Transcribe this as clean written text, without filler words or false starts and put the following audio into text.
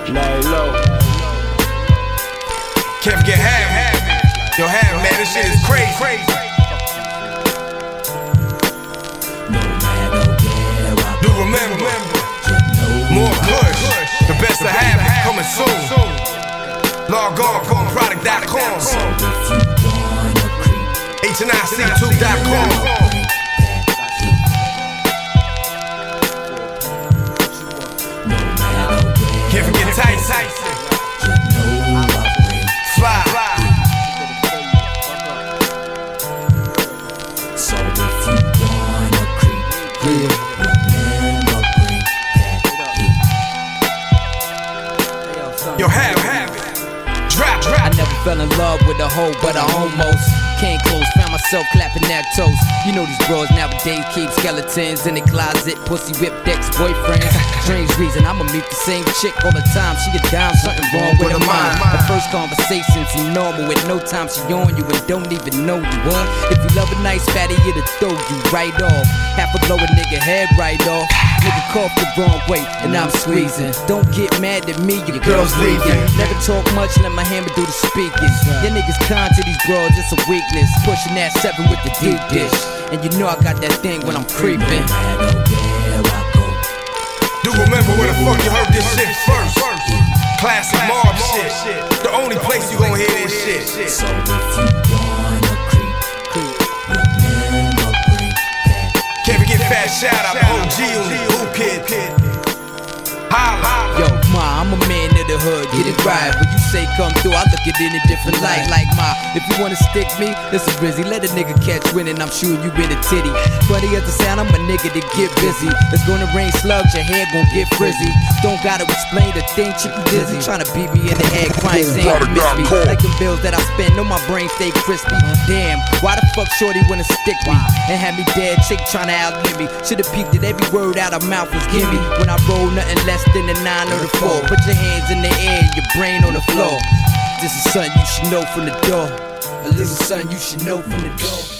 Lay low. Can't forget Have. Yo, Have, man, this shit is crazy. Do remember, more Kush, the best of Have coming soon. Log on, product.com, HNIC2.com. Can't forget Tyson, Fly. So if you wanna creep, remember bring that heat. Yo, Have it. Drop. I never fell in love with a hoe, but I almost came close, found myself clapping that toast. You know these bros nowadays keep skeletons in the closet, pussy whipped ex-boyfriends. Strange reason, I'ma meet the same chick all the time. She get down, something wrong with her mind. The first conversation seem normal, with no time she on you and don't even know you. What? If you love a nice fatty, it'll throw you right off. Half a blow a nigga head right off. Nigga cough the wrong way, and I'm squeezing. Don't get mad at me, your girl's leaving. Never talk much, let my hammer do the speaking. Your niggas kind to these bros, it's a weakness. Pushing that 7 with the deep dish. And you know I got that thing when I'm creeping. Do remember where the fuck you heard this shit first. Classic mob shit. The only place you gon' hear this shit. So if you wanna creep, remember bring that. Can't forget fat shout out to OG on the Who Kid. Holla. Yo, ma, I'm a man of the hood, get it right. When you say come through, I look at it in a different light. Like ma, if you wanna stick me, it's a Brizzy. Let a nigga catch wind and I'm sure you in a titty. Funny as the sound, I'm a nigga to get busy. It's gonna rain slugs, your hair gon' get frizzy. Don't gotta explain the thing, chick you dizzy. Tryna beat me in the head, crying, saying you miss me. Like them bills that I spend, know my brain stay crispy. Damn, why the fuck shorty wanna stick me? And have me dead, chick tryna outlive me. Should've peeped that every word out her mouth was gimme. When I roll nothing less than a 9 or the 4. Put your hands in the air, your brain on the floor. This is something you should know from the door. This is something you should know from the door.